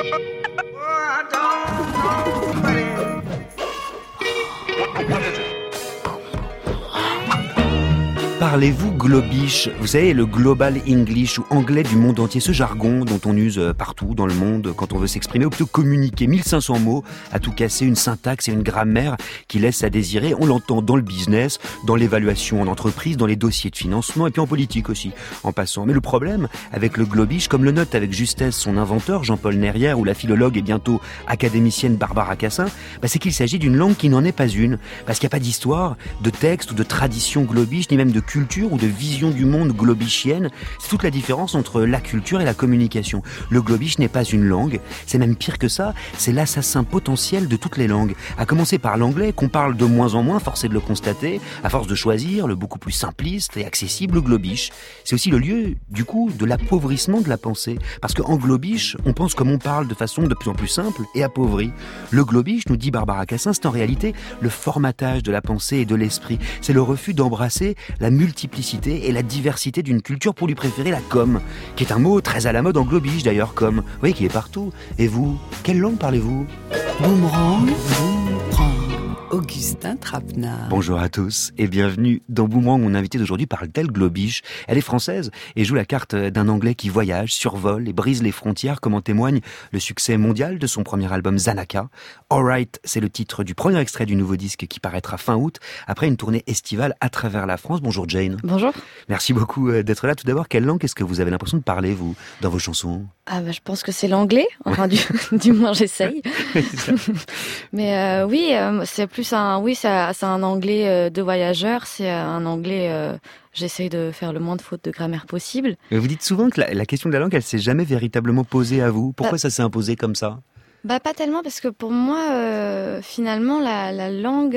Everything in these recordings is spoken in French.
Parlez-vous globish? Vous savez, le global English ou anglais du monde entier, ce jargon dont on use partout dans le monde quand on veut s'exprimer ou plutôt communiquer. 1500 mots à tout casser, une syntaxe et une grammaire qui laissent à désirer. On l'entend dans le business, dans l'évaluation en entreprise, dans les dossiers de financement et puis en politique aussi, en passant. Mais le problème avec le globish, comme le note avec justesse son inventeur Jean-Paul Nerrière ou la philologue et bientôt académicienne Barbara Cassin, c'est qu'il s'agit d'une langue qui n'en est pas une. Parce qu'il n'y a pas d'histoire, de texte ou de tradition globish, ni même de culture ou de vision du monde globichienne. C'est toute la différence entre la culture et la communication. Le globish n'est pas une langue, c'est même pire que ça, c'est l'assassin potentiel de toutes les langues. À commencer par l'anglais, qu'on parle de moins en moins, forcé de le constater, à force de choisir le beaucoup plus simpliste et accessible globish. C'est aussi le lieu, du coup, de l'appauvrissement de la pensée. Parce qu'en globish, on pense comme on parle de façon de plus en plus simple et appauvrie. Le globish, nous dit Barbara Cassin, c'est en réalité le formatage de la pensée et de l'esprit. C'est le refus d'embrasser la multiplicité et la diversité d'une culture pour lui préférer la com, qui est un mot très à la mode en globish d'ailleurs, com. Vous voyez qu'il est partout. Et vous, quelle langue parlez-vous? Boomerang, Augustin Trapenard. Bonjour à tous et bienvenue dans Boomerang. Mon invité d'aujourd'hui parle d'elle globish. Elle est française et joue la carte d'un anglais qui voyage, survole et brise les frontières, comme en témoigne le succès mondial de son premier album Zanaka. Alright, c'est le titre du premier extrait du nouveau disque qui paraîtra fin août après une tournée estivale à travers la France. Bonjour Jane. Bonjour. Merci beaucoup d'être là. Tout d'abord, quelle langue est-ce que vous avez l'impression de parler, vous, dans vos chansons? Je pense que c'est l'anglais, enfin du moins j'essaye. Mais c'est plus c'est un anglais de voyageur, c'est un anglais j'essaye de faire le moins de fautes de grammaire possible. Vous dites souvent que la question de la langue, elle s'est jamais véritablement posée à vous. Pourquoi ça s'est imposé comme ça? Pas tellement, parce que pour moi, finalement, la langue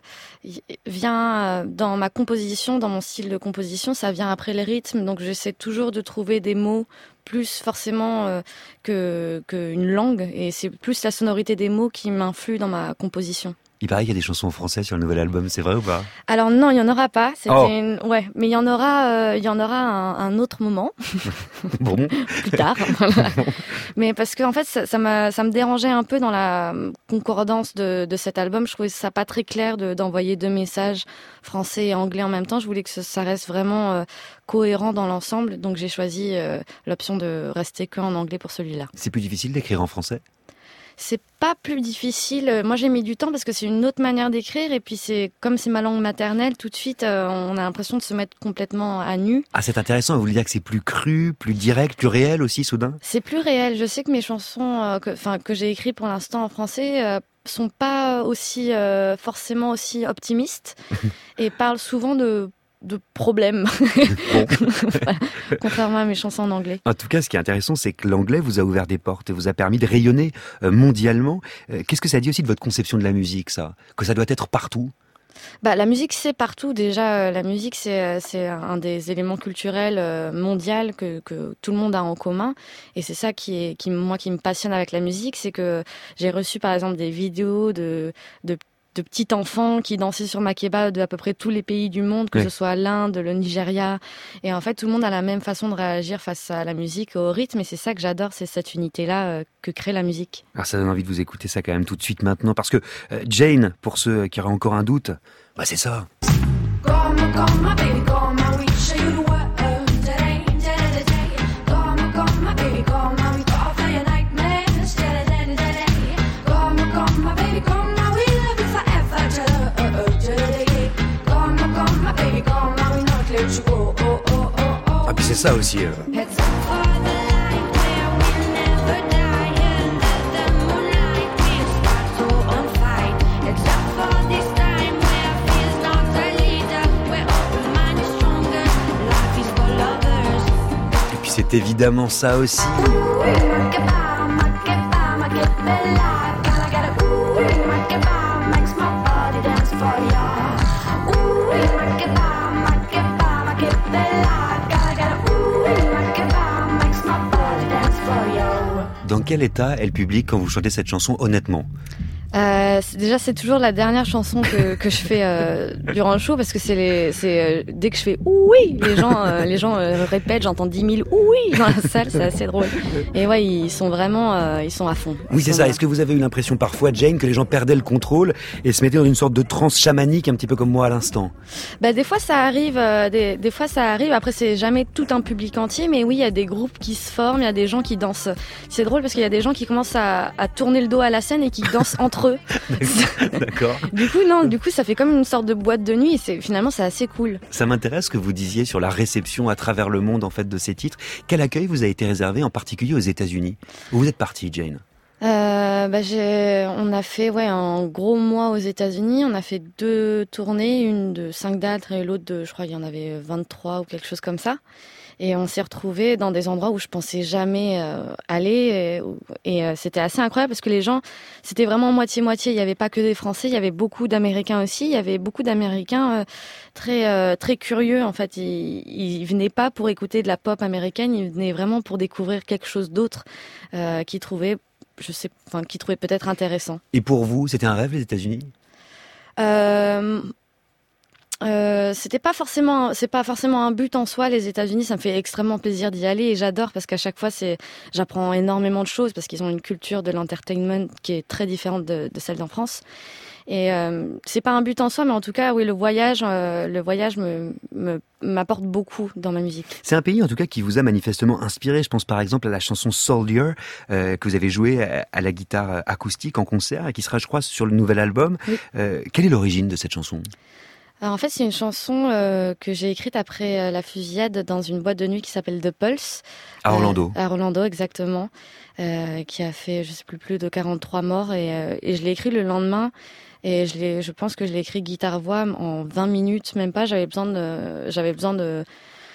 vient dans ma composition, dans mon style de composition, ça vient après les rythmes. Donc j'essaie toujours de trouver des mots plus forcément qu'une langue. Et c'est plus la sonorité des mots qui m'influe dans ma composition. Il paraît qu'il y a des chansons en français sur le nouvel album, c'est vrai ou pas? Alors non, il y en aura pas. Mais il y en aura un autre moment. Bon. Plus tard. Mais parce que en fait, ça me dérangeait un peu dans la concordance de cet album. Je trouvais ça pas très clair d'envoyer deux messages français et anglais en même temps. Je voulais que ça reste vraiment cohérent dans l'ensemble. Donc j'ai choisi l'option de rester qu'en anglais pour celui-là. C'est plus difficile d'écrire en français? C'est pas plus difficile. Moi, j'ai mis du temps parce que c'est une autre manière d'écrire. Et puis, comme c'est ma langue maternelle, tout de suite, on a l'impression de se mettre complètement à nu. Ah, c'est intéressant. Vous voulez dire que c'est plus cru, plus direct, plus réel aussi, soudain? C'est plus réel. Je sais que mes chansons que j'ai écrites pour l'instant en français sont pas aussi forcément aussi optimistes et parlent souvent de problèmes. Bon. Voilà. Contrairement à mes chansons en anglais. En tout cas, ce qui est intéressant, c'est que l'anglais vous a ouvert des portes et vous a permis de rayonner mondialement. Qu'est-ce que ça dit aussi de votre conception de la musique, ça? Que ça doit être partout? La musique, c'est partout. Déjà, la musique, c'est un des éléments culturels mondiaux que tout le monde a en commun. Et c'est ça qui me passionne avec la musique. C'est que j'ai reçu, par exemple, des vidéos de petits enfants qui dansaient sur Makeba de à peu près tous les pays du monde, que ce soit l'Inde, le Nigeria. Et en fait, tout le monde a la même façon de réagir face à la musique, au rythme. Et c'est ça que j'adore, c'est cette unité-là que crée la musique. Alors ça donne envie de vous écouter ça quand même tout de suite maintenant. Parce que Jane, pour ceux qui auraient encore un doute, c'est ça. Ah puis c'est ça aussi. Et puis c'est évidemment ça aussi. Dans quel état est le public quand vous chantez cette chanson, honnêtement? Déjà, c'est toujours la dernière chanson que je fais durant le show parce que dès que je fais oui, les gens répètent, j'entends 10 000 oui dans la salle, c'est assez drôle. Et ouais, ils sont vraiment, ils sont à fond. Oui, c'est ça. Est-ce que vous avez eu l'impression parfois, Jane, que les gens perdaient le contrôle et se mettaient dans une sorte de transe chamanique, un petit peu comme moi à l'instant? Des fois ça arrive, des fois ça arrive. Après, c'est jamais tout un public entier, mais oui, il y a des groupes qui se forment, il y a des gens qui dansent. C'est drôle parce qu'il y a des gens qui commencent à tourner le dos à la scène et qui dansent entre eux. D'accord. Du coup, ça fait comme une sorte de boîte de nuit. Finalement, c'est assez cool. Ça m'intéresse ce que vous disiez sur la réception à travers le monde en fait de ces titres. Quel accueil vous a été réservé en particulier aux États-Unis? Où vous êtes partie, Jane? On a fait un gros mois aux États-Unis. On a fait 2 tournées, une de 5 dates et l'autre de, je crois qu'il y en avait 23 ou quelque chose comme ça. Et on s'est retrouvés dans des endroits où je pensais jamais aller. Et c'était assez incroyable parce que les gens, c'était vraiment moitié-moitié. Il n'y avait pas que des Français, il y avait beaucoup d'Américains aussi. Il y avait beaucoup d'Américains très curieux. En fait, ils venaient pas pour écouter de la pop américaine, ils venaient vraiment pour découvrir quelque chose d'autre qu'ils trouvaient peut-être intéressant. Et pour vous, c'était un rêve, les États-Unis? C'est pas forcément un but en soi. Les États-Unis, ça me fait extrêmement plaisir d'y aller et j'adore parce qu'à chaque fois j'apprends énormément de choses parce qu'ils ont une culture de l'entertainment qui est très différente de celle d'en France. Et c'est pas un but en soi, mais en tout cas, oui, le voyage m'apporte beaucoup dans ma musique. C'est un pays en tout cas qui vous a manifestement inspiré. Je pense par exemple à la chanson Soldier que vous avez jouée à la guitare acoustique en concert et qui sera, je crois, sur le nouvel album. Oui. Quelle est l'origine de cette chanson? Alors en fait, c'est une chanson que j'ai écrite après la fusillade dans une boîte de nuit qui s'appelle The Pulse. À Orlando. À Orlando, exactement. Qui a fait, je sais plus de 43 morts. Et je l'ai écrit le lendemain. Et je pense que je l'ai écrit guitare-voix en 20 minutes, même pas. J'avais besoin de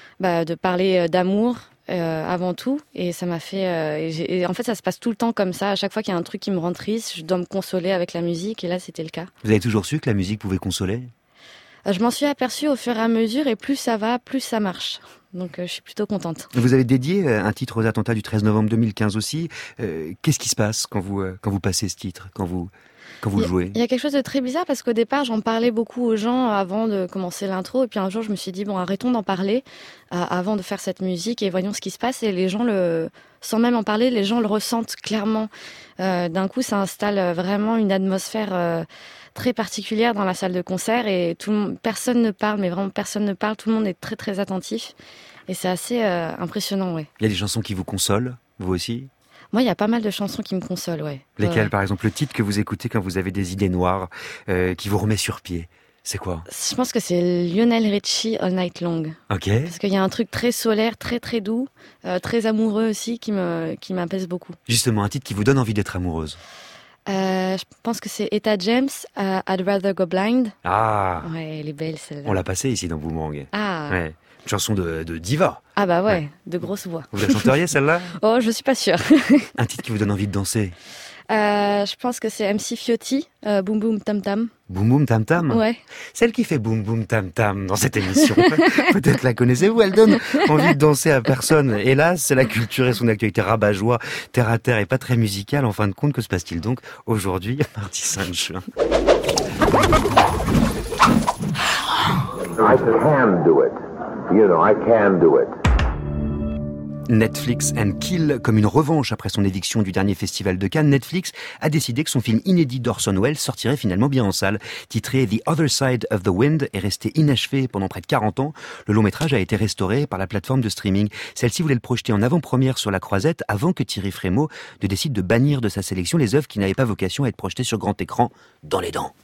parler d'amour. Avant tout, et ça m'a fait et en fait ça se passe tout le temps comme ça. À chaque fois qu'il y a un truc qui me rend triste, je dois me consoler avec la musique, et là c'était le cas. Vous avez toujours su que la musique pouvait consoler? Je m'en suis aperçue au fur et à mesure, et plus ça va, plus ça marche. Donc je suis plutôt contente. Vous avez dédié un titre aux attentats du 13 novembre 2015 aussi. Qu'est-ce qui se passe quand vous passez ce titre, quand vous jouez? Il y a quelque chose de très bizarre parce qu'au départ, j'en parlais beaucoup aux gens avant de commencer l'intro. Et puis un jour, je me suis dit, bon, arrêtons d'en parler avant de faire cette musique et voyons ce qui se passe. Et les gens, sans même en parler, les gens le ressentent clairement. D'un coup, ça installe vraiment une atmosphère très particulière dans la salle de concert. Et personne ne parle, mais vraiment personne ne parle. Tout le monde est très, très attentif. Et c'est assez impressionnant, ouais. Il y a des chansons qui vous consolent, vous aussi? Moi, il y a pas mal de chansons qui me consolent, ouais. Lesquelles, par exemple, le titre que vous écoutez quand vous avez des idées noires, qui vous remet sur pied? C'est quoi? Je pense que c'est Lionel Richie, All Night Long. Ok. Parce qu'il y a un truc très solaire, très très doux, très amoureux aussi, qui m'apaise beaucoup. Justement, un titre qui vous donne envie d'être amoureuse? Je pense que c'est Etta James, I'd Rather Go Blind. Ah. Ouais, elle est belle celle-là. On l'a passée ici dans Boomerang. Ah. Ouais. Une chanson de diva. Ah bah ouais, de grosse voix. Vous la chanteriez celle-là? Oh, je suis pas sûre. Un titre qui vous donne envie de danser? Je pense que c'est MC Fiotti, Boom Boom Tam Tam. Boom Boom Tam Tam? Ouais. Celle qui fait Boom Boom Tam Tam dans cette émission. Peut-être la connaissez-vous, elle donne envie de danser à personne. Hélas, c'est la culture et son actualité rabat-joie, terre à terre et pas très musicale. En fin de compte, que se passe-t-il donc aujourd'hui, mardi 5 juin? I can do it. You know, I can do it. Netflix and Kill, comme une revanche après son éviction du dernier festival de Cannes, Netflix a décidé que son film inédit d'Orson Welles sortirait finalement bien en salle. Titré The Other Side of the Wind et resté inachevé pendant près de 40 ans, le long métrage a été restauré par la plateforme de streaming. Celle-ci voulait le projeter en avant-première sur la Croisette avant que Thierry Frémaux ne décide de bannir de sa sélection les œuvres qui n'avaient pas vocation à être projetées sur grand écran dans les dents.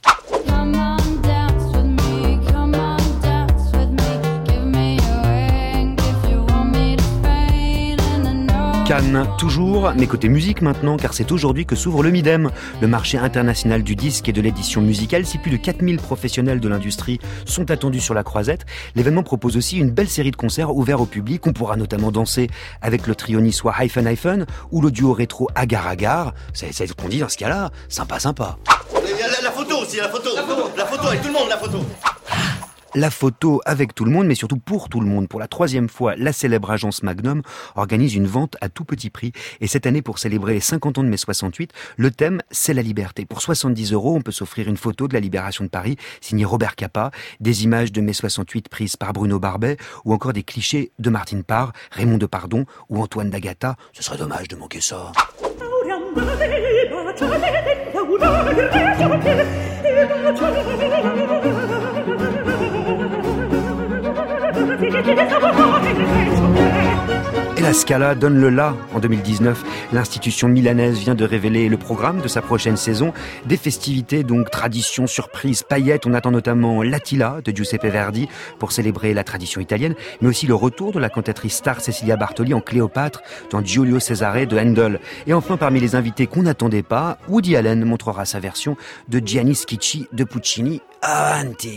Cannes, toujours, mais côté musique maintenant, car c'est aujourd'hui que s'ouvre le Midem, le marché international du disque et de l'édition musicale. Si plus de 4000 professionnels de l'industrie sont attendus sur la Croisette, l'événement propose aussi une belle série de concerts ouverts au public. On pourra notamment danser avec le trio niçois Hyphen Hyphen ou le duo rétro Agar Agar. C'est ce qu'on dit dans ce cas-là, sympa. La photo aussi, la photo avec tout le monde, la photo. la photo avec tout le monde, mais surtout pour tout le monde. Pour la 3e fois, la célèbre agence Magnum organise une vente à tout petit prix. Et cette année, pour célébrer les 50 ans de mai 68, le thème, c'est la liberté. Pour 70 €, on peut s'offrir une photo de la libération de Paris, signée Robert Capa, des images de mai 68 prises par Bruno Barbet, ou encore des clichés de Martine Parr, Raymond Depardon ou Antoine D'Agata. Ce serait dommage de manquer ça. Et la Scala donne le la en 2019. L'institution milanaise vient de révéler le programme de sa prochaine saison. Des festivités, donc traditions, surprises, paillettes. On attend notamment l'Attila de Giuseppe Verdi pour célébrer la tradition italienne, mais aussi le retour de la cantatrice star Cecilia Bartoli en Cléopâtre dans Giulio Cesare de Handel. Et enfin, parmi les invités qu'on n'attendait pas, Woody Allen montrera sa version de Gianni Schicchi de Puccini. Avanti!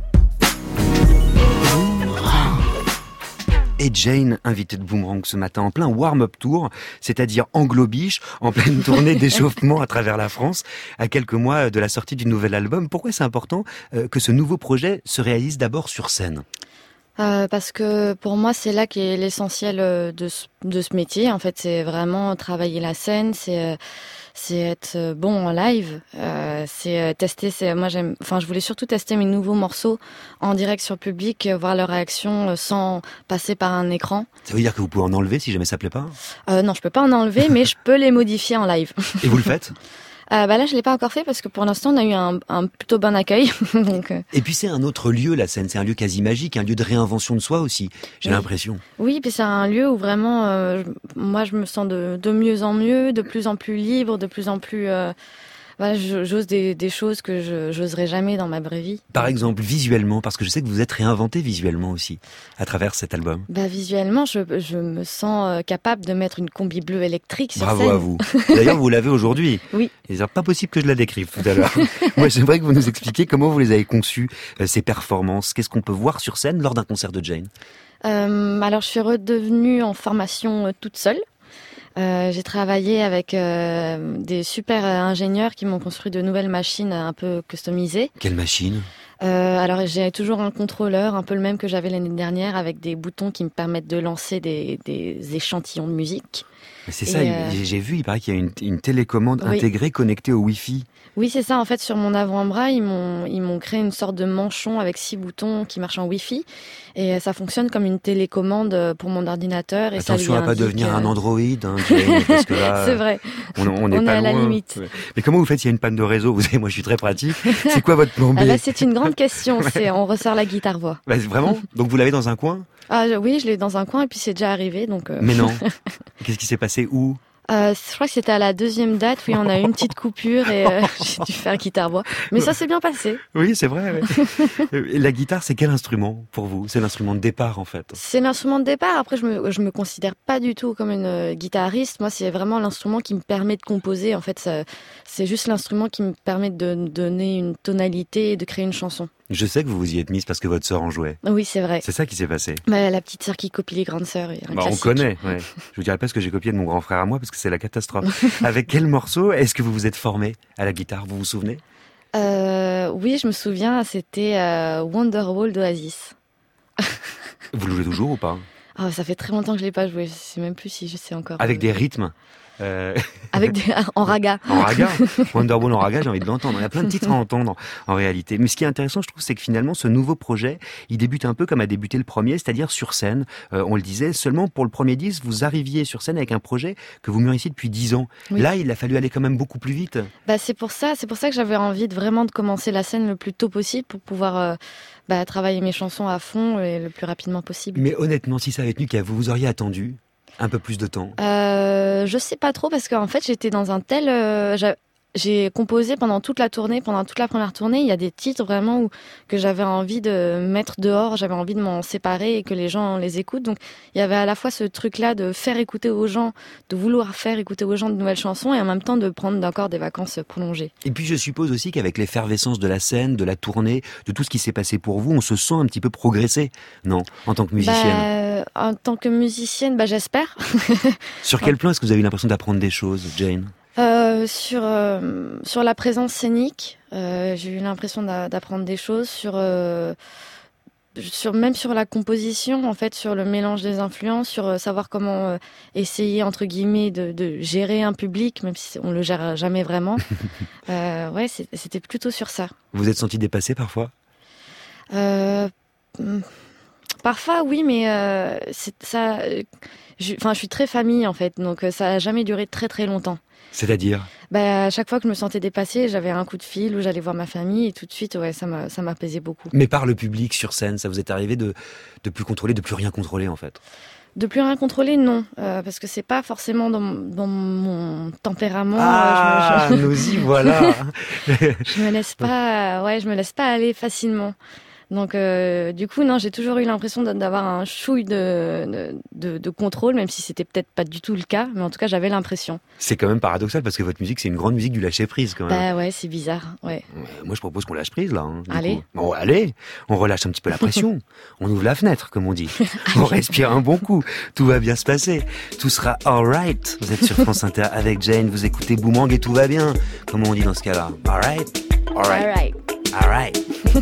Et Jane, invitée de Boomerang ce matin en plein warm-up tour, c'est-à-dire anglo-biche, en pleine tournée d'échauffement à travers la France, à quelques mois de la sortie du nouvel album. Pourquoi c'est important que ce nouveau projet se réalise d'abord sur scène ? Parce que pour moi, c'est là qu'est l'essentiel de ce métier. En fait, c'est vraiment travailler la scène, c'est être bon en live, c'est tester. Je voulais surtout tester mes nouveaux morceaux en direct sur public, voir leur réaction sans passer par un écran. Ça veut dire que vous pouvez en enlever si jamais ça plaît pas ? Non, je peux pas en enlever, mais je peux les modifier en live. Et vous le faites ? Là, je l'ai pas encore fait parce que pour l'instant, on a eu un plutôt bon accueil. Donc, Et puis c'est un autre lieu, la scène. C'est un lieu quasi magique, un lieu de réinvention de soi aussi. J'ai l'impression. Oui, puis c'est un lieu où vraiment, moi, je me sens de mieux en mieux, de plus en plus libre, de plus en plus. J'ose des choses que j'oserais jamais dans ma vraie vie. Par exemple, visuellement, parce que je sais que vous êtes réinventé visuellement aussi, à travers cet album. Visuellement, je me sens capable de mettre une combi bleue électrique sur scène. Bravo à vous. D'ailleurs, vous l'avez aujourd'hui. Oui. C'est pas possible que je la décrive tout à l'heure. Moi, j'aimerais que vous nous expliquiez comment vous les avez conçues, ces performances. Qu'est-ce qu'on peut voir sur scène lors d'un concert de Jane ? Alors, je suis redevenue en formation toute seule. J'ai travaillé avec des super ingénieurs qui m'ont construit de nouvelles machines un peu customisées. Quelle machine ? Alors j'ai toujours un contrôleur, un peu le même que j'avais l'année dernière, avec des boutons qui me permettent de lancer des échantillons de musique. Mais c'est ça, j'ai vu, il paraît qu'il y a une télécommande intégrée connectée au Wi-Fi. Oui, c'est ça. En fait, sur mon avant-bras, ils m'ont créé une sorte de manchon avec 6 boutons qui marchent en Wi-Fi. Et ça fonctionne comme une télécommande pour mon ordinateur. Et attention ça à pas devenir un Android, hein, Jane, parce que là, c'est vrai. On est pas à loin. La limite. Ouais. Mais comment vous faites s'il y a une panne de réseau ? Vous savez, moi, je suis très pratique. C'est quoi votre plan B ? C'est une grande question. On ressort la guitare-voix. Vraiment ? Donc vous l'avez dans un coin ? Oui, je l'ai dans un coin et puis c'est déjà arrivé. Donc. Mais non. Qu'est-ce qui s'est passé où ? Je crois que c'était à la 2e date, oui, on a eu une petite coupure et j'ai dû faire guitare-voix. Mais ça s'est bien passé. Oui, c'est vrai. Ouais. La guitare, c'est quel instrument pour vous ? C'est l'instrument de départ, en fait. C'est l'instrument de départ. Après, je me considère pas du tout comme une guitariste. Moi, c'est vraiment l'instrument qui me permet de composer. En fait, c'est juste l'instrument qui me permet de donner une tonalité et de créer une chanson. Je sais que vous vous y êtes mise parce que votre sœur en jouait. Oui, c'est vrai. C'est ça qui s'est passé. La petite sœur qui copie les grandes sœurs. On connaît, ouais. Je vous dirai pas ce que j'ai copié de mon grand frère à moi parce que c'est la catastrophe. Avec quel morceau est-ce que vous vous êtes formé à la guitare ? Vous vous souvenez ? Oui, je me souviens, c'était Wonderwall d'Oasis. Vous le jouez toujours ou pas ? Ça fait très longtemps que je l'ai pas joué. Je sais même plus si je sais encore. Avec des rythmes en raga. En raga. Wonderwall en raga, j'ai envie de l'entendre. Il y a plein de titres à entendre en réalité. Mais ce qui est intéressant, je trouve, c'est que finalement, ce nouveau projet, il débute un peu comme a débuté le premier, c'est-à-dire sur scène. On le disait, seulement pour le premier disque, vous arriviez sur scène avec un projet que vous mûrissiez depuis 10 ans. Oui. Là, il a fallu aller quand même beaucoup plus vite. C'est pour ça que j'avais envie de commencer la scène le plus tôt possible pour pouvoir travailler mes chansons à fond et le plus rapidement possible. Mais honnêtement, si ça avait tenu qu'à vous, vous auriez attendu un peu plus de temps ? Je sais pas trop parce qu'en fait j'étais dans un tel... J'ai composé pendant toute la tournée, pendant toute la première tournée. Il y a des titres vraiment que j'avais envie de mettre dehors, j'avais envie de m'en séparer et que les gens les écoutent. Donc il y avait à la fois ce truc-là de faire écouter aux gens, de vouloir faire écouter aux gens de nouvelles chansons et en même temps de prendre encore des vacances prolongées. Et puis je suppose aussi qu'avec l'effervescence de la scène, de la tournée, de tout ce qui s'est passé pour vous, on se sent un petit peu progresser, non ? En tant que musicienne. En tant que musicienne, j'espère. Sur quel plan est-ce que vous avez eu l'impression d'apprendre des choses, Jane ? Sur la présence scénique, j'ai eu l'impression d'apprendre des choses sur même sur la composition, en fait, sur le mélange des influences, sur savoir comment essayer, entre guillemets, de gérer un public, même si on le gère jamais vraiment. C'était plutôt sur ça. Vous vous êtes senti dépassé parfois ? Parfois, oui, mais je suis très famille, en fait, donc ça a jamais duré très très longtemps. C'est-à-dire ? À chaque fois que je me sentais dépassée, j'avais un coup de fil où j'allais voir ma famille et tout de suite, ça m'apaisait beaucoup. Mais par le public sur scène, ça vous est arrivé de plus contrôler, de plus rien contrôler en fait ? De plus rien contrôler, non, parce que c'est pas forcément dans mon tempérament. Nous y voilà. Je me laisse pas aller facilement. Donc du coup, non, j'ai toujours eu l'impression d'avoir un chouille de contrôle, même si c'était peut-être pas du tout le cas, mais en tout cas, j'avais l'impression. C'est quand même paradoxal parce que votre musique, c'est une grande musique du lâcher-prise quand même. Ouais, c'est bizarre, ouais. Moi, je propose qu'on lâche prise là. Allez. Bon, allez, on relâche un petit peu la pression. On ouvre la fenêtre, comme on dit. On respire un bon coup. Tout va bien se passer. Tout sera alright. Vous êtes sur France Inter avec Jane, vous écoutez Boomerang et tout va bien. Comment on dit dans ce cas-là ? Alright. Alright. Alright.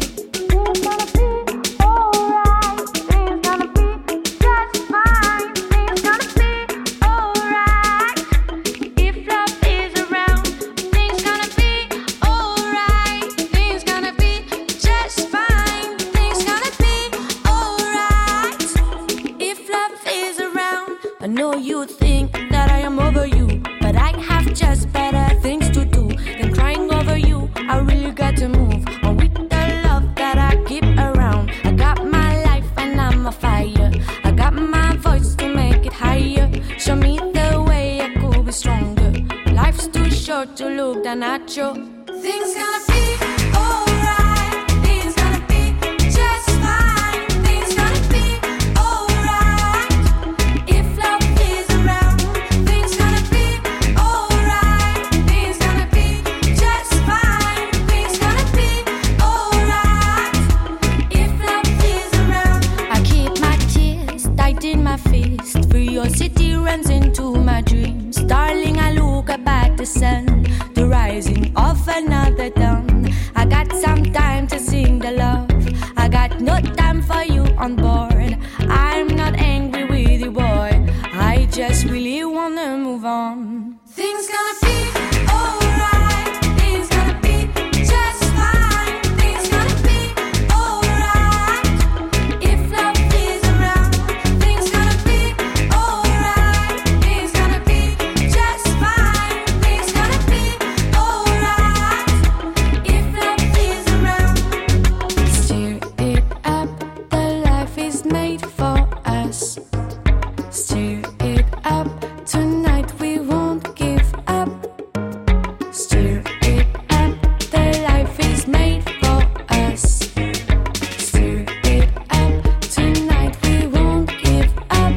I know you think that I am over you, but I have just better things to do than crying over you. I really got to move on with the love that I keep around. I got my life and I'm a fire. I got my voice to make it higher. Show me the way I could be stronger. Life's too short to look down at you. Things gonna be alright. Things gonna be just fine. Things gonna be alright. If love is around, things gonna be alright. Things gonna be just fine. Things gonna be alright. If love is around, I keep my tears tight in my fist. Curiosity runs into my dreams. Darling, I look up at the sun, the rising of another dawn. I got some time to sing the love. I got no time for you on board. I'm not angry with you, boy. I just really wanna move on. Things gonna be alright. Things gonna be just fine. Things gonna be alright. If love is around, things gonna be alright. Things gonna be just fine. Things gonna be alright. If love is around, stir it up. The life is made for us. Stir it up. Tonight we won't give up. Stir it up. The life is made for us. Stir it up. Tonight we won't give up.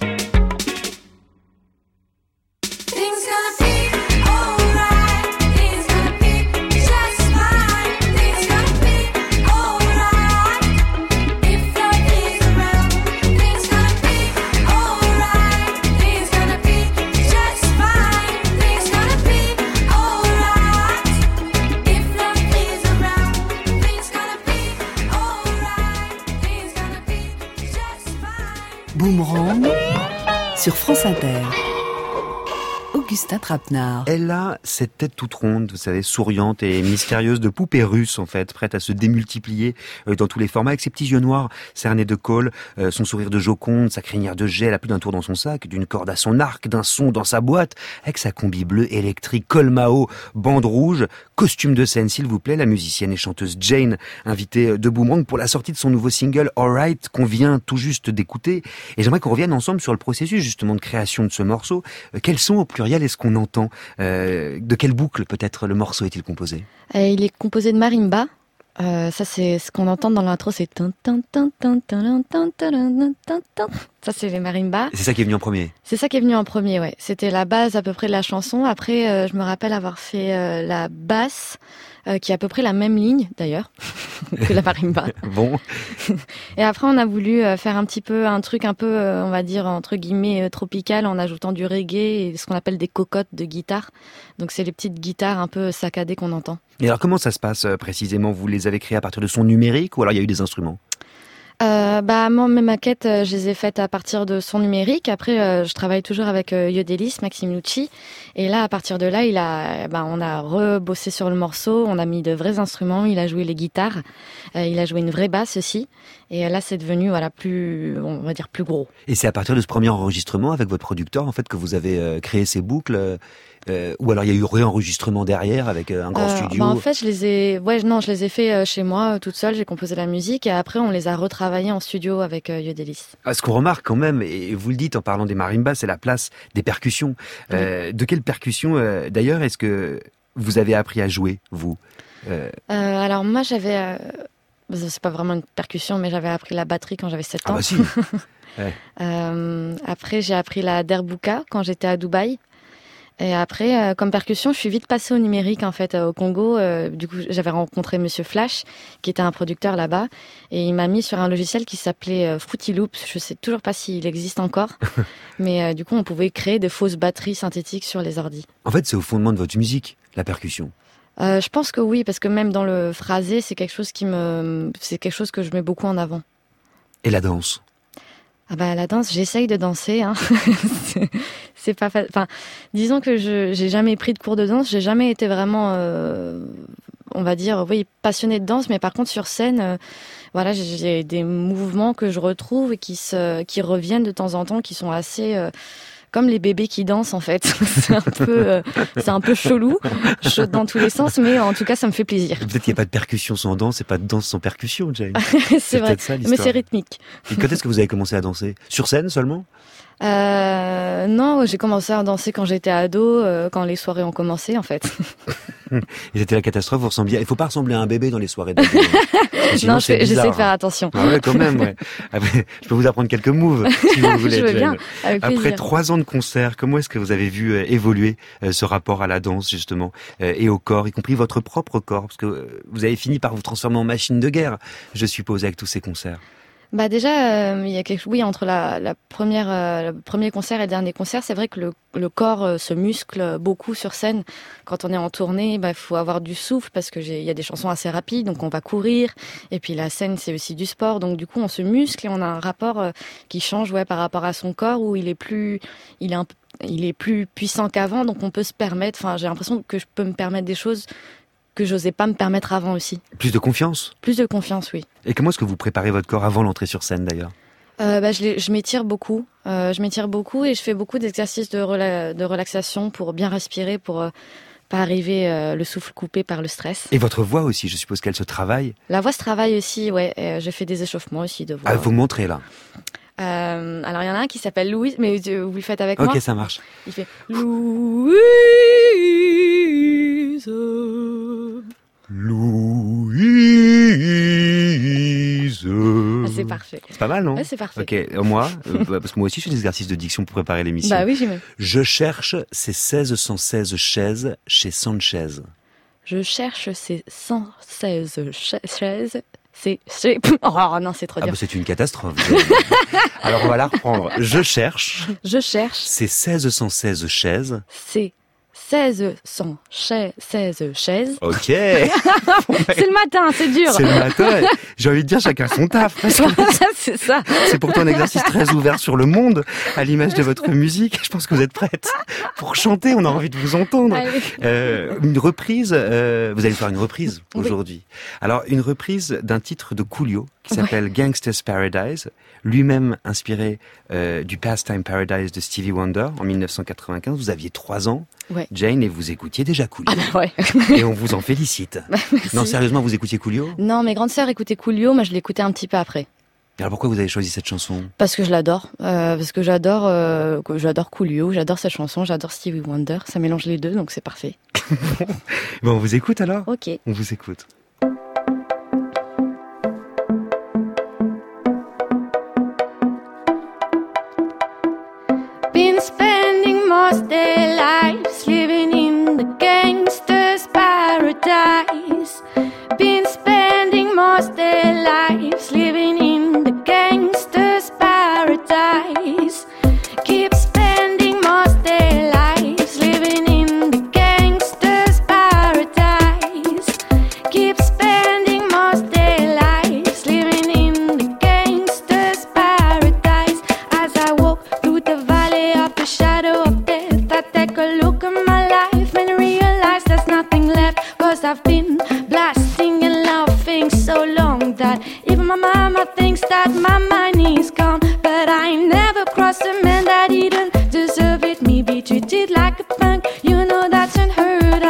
Things gonna be alright. Things gonna be just fine. Things gonna be alright. If love is around, things gonna be alright. Things gonna be just fine. Things gonna be alright. If love is around, things gonna be alright. Things gonna be just fine. Boomerang sur France Inter. Augustin Trapenard. Elle a cette tête toute ronde, vous savez, souriante et mystérieuse de poupée russe en fait, prête à se démultiplier dans tous les formats, avec ses petits yeux noirs cernés de colle, son sourire de Joconde, sa crinière de gel à plus d'un tour dans son sac, d'une corde à son arc, d'un son dans sa boîte, avec sa combi bleue électrique, col Mao, bande rouge, costume de scène s'il vous plaît, la musicienne et chanteuse Jane, invitée de Boomerang pour la sortie de son nouveau single Alright, qu'on vient tout juste d'écouter. Et j'aimerais qu'on revienne ensemble sur le processus justement de création de ce morceau. Quels sont au pluriel est-ce qu'on entend de quelle boucle peut-être le morceau est-il composé ? Il est composé de marimba. Ça, c'est ce qu'on entend dans l'intro, c'est tan tan tan tan tan tan tan tan tan. Ça, c'est les marimbas. C'est ça qui est venu en premier. C'est ça qui est venu en premier, ouais. C'était la base à peu près de la chanson. Après, je me rappelle avoir fait la basse, qui est à peu près la même ligne d'ailleurs que la marimba. Bon. Et après, on a voulu faire un truc un peu, on va dire entre guillemets tropical, en ajoutant du reggae et ce qu'on appelle des cocottes de guitare. Donc, c'est les petites guitares un peu saccadées qu'on entend. Et alors, comment ça se passe précisément ? Vous les avez créées à partir de son numérique ou alors il y a eu des instruments ? Moi, mes maquettes, je les ai faites à partir de son numérique. Après, je travaille toujours avec Yodelis, Maxime Lucci. Et là, à partir de là, on a rebossé sur le morceau. On a mis de vrais instruments. Il a joué les guitares. Il a joué une vraie basse aussi. Et là, c'est devenu, on va dire plus gros. Et c'est à partir de ce premier enregistrement avec votre producteur, en fait, que vous avez créé ces boucles. Ou alors il y a eu réenregistrement derrière avec un grand studio. En fait, je les ai fait chez moi toute seule. J'ai composé la musique et après on les a retravaillés en studio avec Yodelis. Ce qu'on remarque quand même, et vous le dites en parlant des marimbas, c'est la place des percussions. De quelles percussions d'ailleurs est-ce que vous avez appris à jouer, vous Alors moi j'avais, c'est pas vraiment une percussion, mais j'avais appris la batterie quand j'avais 7 ans. Ah bah si. Ouais. Après j'ai appris la derbuka quand j'étais à Dubaï. Et après, comme percussion, je suis vite passée au numérique, en fait, au Congo. Du coup, j'avais rencontré Monsieur Flash, qui était un producteur là-bas. Et il m'a mis sur un logiciel qui s'appelait Fruity Loops. Je sais toujours pas s'il existe encore. Mais du coup, on pouvait créer des fausses batteries synthétiques sur les ordis. En fait, c'est au fondement de votre musique, la percussion. Je pense que oui, parce que même dans le phrasé, c'est quelque chose que je mets beaucoup en avant. Et la danse? La danse, j'essaye de danser. Hein. c'est pas facile. Enfin, disons que j'ai jamais pris de cours de danse. J'ai jamais été vraiment, on va dire, passionnée de danse. Mais par contre, sur scène, j'ai des mouvements que je retrouve et qui reviennent de temps en temps, qui sont assez comme les bébés qui dansent en fait. C'est un peu chelou, dans tous les sens, mais en tout cas, ça me fait plaisir. Peut-être qu'il n'y a pas de percussion sans danse et pas de danse sans percussion, Jane. c'est vrai, ça, mais c'est rythmique. Et quand est-ce que vous avez commencé à danser? Sur scène seulement? Non, j'ai commencé à danser quand j'étais ado, quand les soirées ont commencé en fait. Et c'était la catastrophe, vous ressembliez... Il faut pas ressembler à un bébé dans les soirées d'ado. Non, j'essaie de faire attention. Ah ouais, quand même, ouais. Après, je peux vous apprendre quelques moves, si vous voulez. Je veux bien, avec plaisir. Après 3 ans de concert, comment est-ce que vous avez vu évoluer ce rapport à la danse, justement, et au corps, y compris votre propre corps? Parce que vous avez fini par vous transformer en machine de guerre, je suppose, avec tous ces concerts. Déjà, il y a entre le premier concert et le dernier concert, c'est vrai que le corps se muscle beaucoup sur scène. Quand on est en tournée, faut avoir du souffle parce que il y a des chansons assez rapides, donc on va courir. Et puis la scène, c'est aussi du sport, donc du coup on se muscle et on a un rapport qui change, par rapport à son corps où il est plus puissant qu'avant, donc on peut se permettre. Enfin, j'ai l'impression que je peux me permettre des choses que j'osais pas me permettre avant aussi. Plus de confiance? Plus de confiance, oui. Et comment est-ce que vous préparez votre corps avant l'entrée sur scène d'ailleurs? Je m'étire beaucoup. Et je fais beaucoup d'exercices de relaxation pour bien respirer, pour pas arriver le souffle coupé par le stress. Et votre voix aussi, je suppose qu'elle se travaille? La voix se travaille aussi, ouais. Je fais des échauffements aussi de voix. Vous montrez là. Alors il y en a un qui s'appelle Louise, mais vous le faites avec moi? Ok, ça marche. Il fait Louise. C'est parfait. C'est pas mal, non? Ouais, c'est parfait. Ok, moi, parce que moi aussi je fais des exercices de diction pour préparer l'émission. Oui, j'imagine. Je cherche ces 1616 chaises chez Sanchez. Je cherche ces 116 chaises. Oh non, c'est trop dur. C'est une catastrophe. Alors on va la reprendre. Je cherche ces 1616 chaises. C'est 1616 chaises. Ok. C'est le matin, c'est dur. C'est le matin. J'ai envie de dire chacun son taf. Parce que c'est ça. C'est pourtant un exercice très ouvert sur le monde, à l'image de votre musique. Je pense que vous êtes prête pour chanter. On a envie de vous entendre. Une reprise. Vous allez faire une reprise aujourd'hui. Alors une reprise d'un titre de Coolio qui s'appelle Gangsta's Paradise, lui-même inspiré du Pastime Paradise de Stevie Wonder en 1995. Vous aviez 3 ans. Ouais. Jane, et vous écoutiez déjà Coolio. Ouais. Et on vous en félicite. Non, sérieusement, vous écoutiez Coolio? Non, mes grandes sœurs écoutaient Coolio, moi je l'écoutais un petit peu après. Et alors pourquoi vous avez choisi cette chanson? Parce que je l'adore. Parce que j'adore Coolio, j'adore cette chanson, j'adore Stevie Wonder. Ça mélange les deux, donc c'est parfait. Bon, on vous écoute alors? Ok. On vous écoute. Been spending most their lives living in the gangster's paradise. Been spending most their lives living in the gangster's paradise. Keep spending most their lives living in the gangster's paradise. Keep I've been blasting and laughing so long that even my mama thinks that my mind is gone. But I never crossed a man that didn't deserve it. Me be treated like a punk, you know that's unheard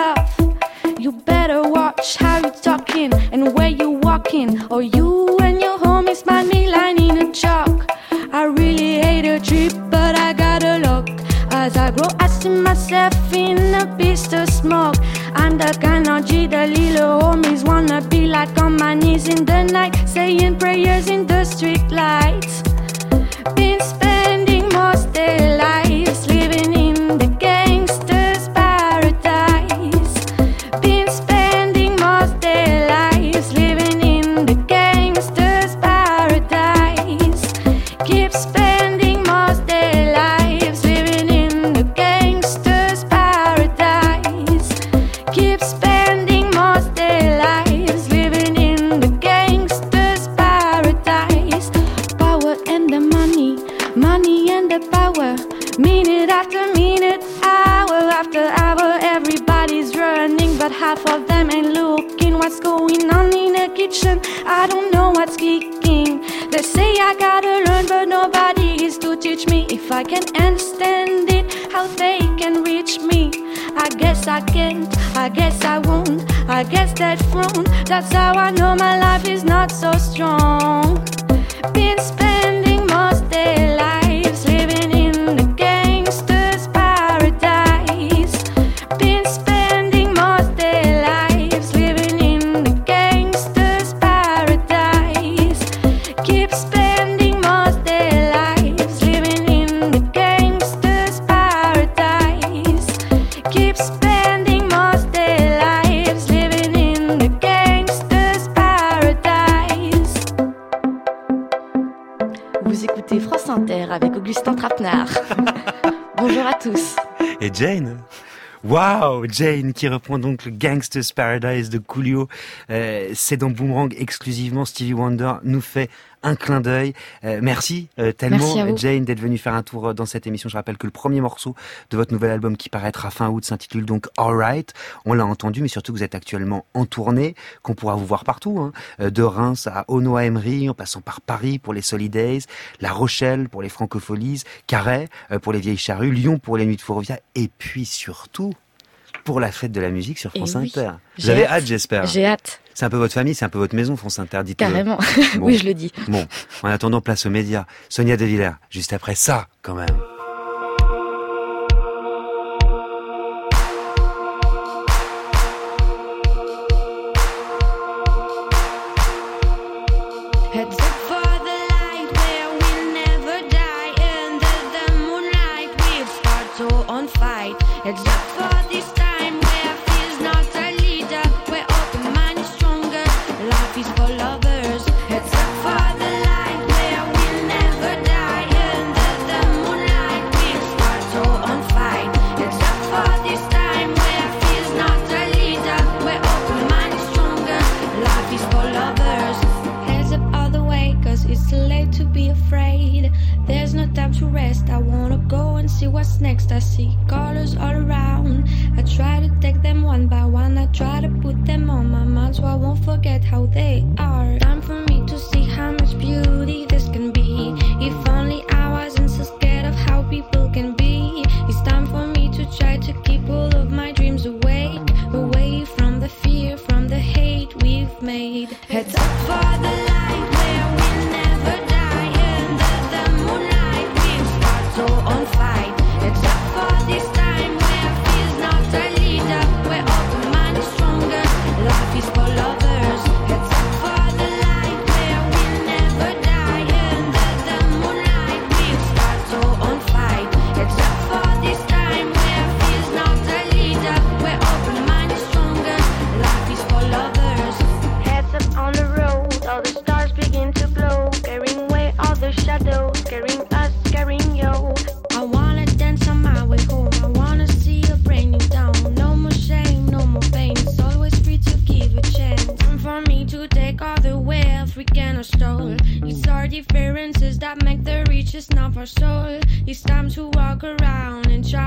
of. You better watch how you're talking and where you're walking, or you and your homies might be lining a chalk. I really hate a trip, but I gotta look. As I grow, I see myself in a beast of smoke. I'm the kind of G the little homies wanna be like, on my knees in the night, saying prayers in the street lights. Been spending most their lives living in the gangster's paradise. Been spending most their lives living in the gangster's paradise. Keep spending most their lives living in the gangster's paradise. Keep spending most their lives living in the gangster's paradise. Power and the money, money and the power. Minute after minute, hour after hour, everybody's running, but half of them ain't looking. What's going on in the kitchen? I don't know what's kicking. They say I gotta learn, but nobody is to teach me. If I can understand it, how they can reach me. I guess I can't, I guess I won't, I guess that's wrong. That's how I know my life is not so strong. Been spending most their lives living in the gangster's paradise. Been spending most their lives living in the gangster's paradise. Keep spending most their lives living in the gangster's paradise. Keep spending most their lives living in the gangster's paradise. Vous écoutez France Inter avec Augustin Trapenard. Bonjour à tous. Et Jane. Waouh, Jane qui reprend donc le Gangster's Paradise de Coolio. C'est dans Boomerang exclusivement. Stevie Wonder nous fait un clin d'œil. Merci tellement Merci Jane d'être venue faire un tour dans cette émission. Je rappelle que le premier morceau de votre nouvel album qui paraîtra fin août s'intitule donc Alright. On l'a entendu, mais surtout vous êtes actuellement en tournée, qu'on pourra vous voir partout, hein. De Reims à Aunoy-Emery, en passant par Paris pour les Solidays, La Rochelle pour les Francopholies, Carhaix pour les Vieilles Charrues, Lyon pour les Nuits de Forovia, et puis surtout pour la fête de la musique sur France Inter. Vous avez hâte, j'espère. J'ai hâte. C'est un peu votre famille, c'est un peu votre maison, France Inter, dites-le. Carrément. Bon. Oui, je le dis. Bon, en attendant, place aux médias. Sonia De Villers, juste après ça, quand même. Heads up for the light where we'll never die. Under the moonlight we'll start to on fight. Heads up for this time where fear's not a leader, where open mind is stronger, life is for lovers. Heads up for the light where we'll never die. Under the moonlight we'll start to on fight. Heads up for this time where fear's not a leader, where open mind is stronger, life is for lovers. Heads up all the way, cause it's too late to be afraid. There's no time to rest, I wanna go and see what's next. I see colors all around, I try to take them one by one. I try to put them on my mind so I won't forget how they are. Time for me to see how much beauty this can be. If only I wasn't so scared of how people can be. It's time for me to try to keep all of my dreams awake, away from the fear, from the hate we've made. Heads up for the light where we'll never die. Under the moonlight we'll start to on fight. Heads up for this time where fear's not a leader, where open mind is stronger, life is for lovers. Heads up for the light where we'll never die. Under the moonlight we'll start to on fight. Heads up for this time where fear's not a leader, where open mind is stronger, life is for lovers. Heads up on the road, all the stars begin to glow, carrying away all the shadows, carrying us, carrying you. I wanna dance on my way home, I wanna see a brand new town. No more shame, no more pain, it's always free to give a chance. Time for me to take all the wealth we cannot stole. It's our differences that make the richest of our soul. It's time to walk around and try to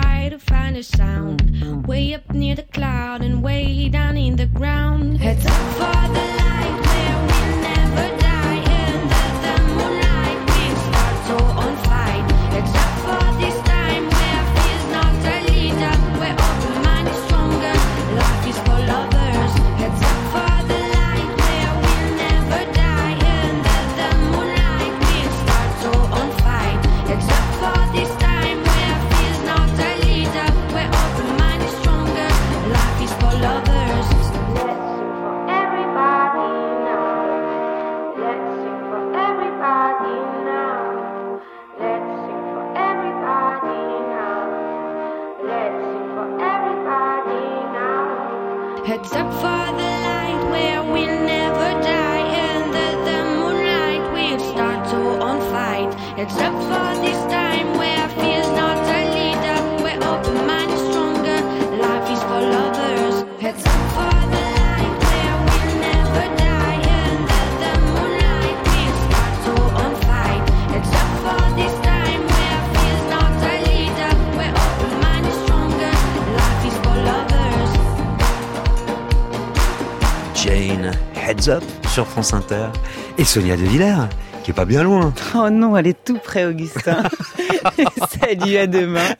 find a sound. Way up near the cloud and way down in the ground. Heads up for the light where we'll never die. Under the moonlight we'll start to on fight. Heads up for this time where fear's not a leader. Where open mind is stronger, life is for lovers. Heads up for the light where we'll never die. Under the moonlight we'll start to on fight. Heads up for this time where fear's not a leader. Where open mind is stronger, life is for lovers. Let's sing for everybody now. Let's sing for everybody now. Let's sing for everybody now. Let's sing for everybody now. Heads up for the light where we'll never die. Under the moonlight we'll start to on fight. Heads up for this time where fear's not a leader. Where open mind is stronger, life is for lovers. Heads up for the light where we'll never die. Under the moonlight we'll start to on fight. Heads up for this time where fear's not a leader. Where open mind is stronger, life is for lovers. Jane, Heads Up sur France Inter. Et Sonia De Villers, qui est pas bien loin. Oh non, elle est tout près, Augustin. Salut, à demain.